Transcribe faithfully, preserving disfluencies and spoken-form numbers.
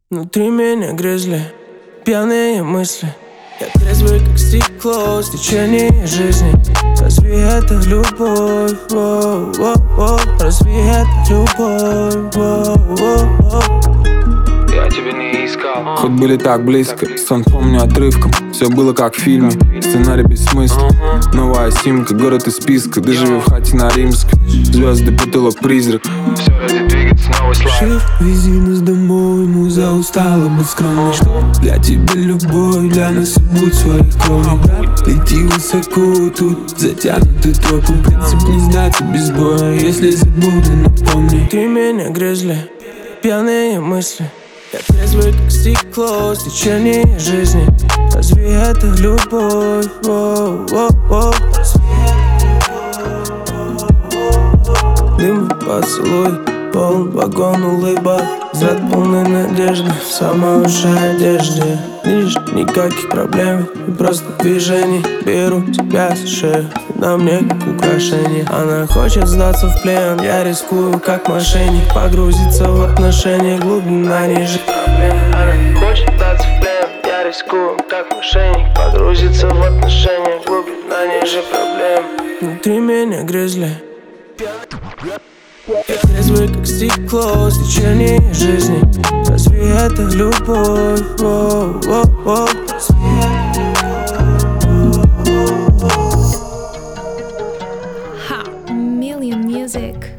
Внутри меня грызли пьяные мысли. Я трезвый, как стекло, с течением жизни. Разве это любовь? Воу-воу-воу. Разве это любовь? Воу-воу-воу. Я тебя не искал. Хоть были так близко, сон помню отрывком. Все было как в фильме, сценарий без смысла. Новая симка, город из списка. Доживи в хате на Римской. Звезды потолок призрак. Все ради двигаться, новый слайд. Вези нас домой, муза устала быть скромной. Что для тебя любовь, для нас и будь своей кровью. Лети высоко, тут затянуты тропы. Принцип не сдаться без боя, если забуду, напомни. Ты меня грызли пьяные мысли. Я трезвый, как стекло, с течением жизни. Разве это любовь? Воу-воу-воу. Дым, поцелуй, полн вагон улыбок. Взгляд полной надежды в самой ушей одежде. Лишь никаких проблем и просто движений. Беру тебя за шею, на мне как украшение. Она хочет сдаться в плен, я рискую как мошенник. Погрузиться в отношения, глубина ниже проблем. Она хочет сдаться в плен, я рискую как мошенник. Погрузиться в отношения, глубина ниже проблем. Внутри меня грызли. Я трезвый, как стекло, с течением жизни. Разве это любовь? Воу-воу-воу. Ha, Million Music.